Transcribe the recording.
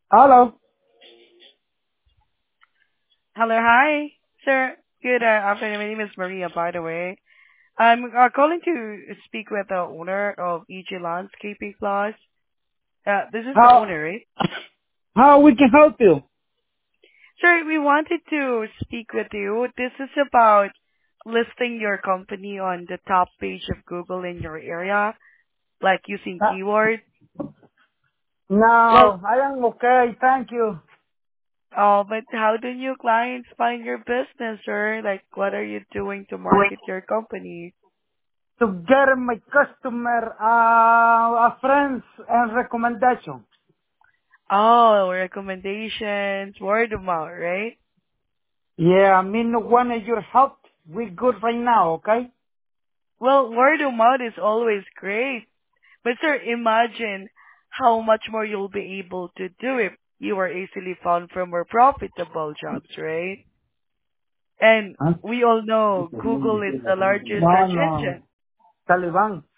Hello. Hello, hi, sir. Good afternoon. My name is Maria, by the way. I'm calling to speak with the owner of EG Landscaping Plus. This is the How owner, right? how we can help you? Sir, we wanted to speak with you. This is about listing your company on the top page of Google in your area, like using Uh, keywords. Well, no, I am okay. Thank you. but how do new clients find your business, sir? Like, what are you doing to market your company? To get my customer, friends and recommendation. Oh, recommendations, word of mouth, right? Yeah, I mean, one of your help. We good right now, okay? Well, word of mouth is always great. But sir, imagine how much more you'll be able to do if you are easily found for more profitable jobs, right? And Huh? we all know Google is the largest No, search no. engine. Taliban.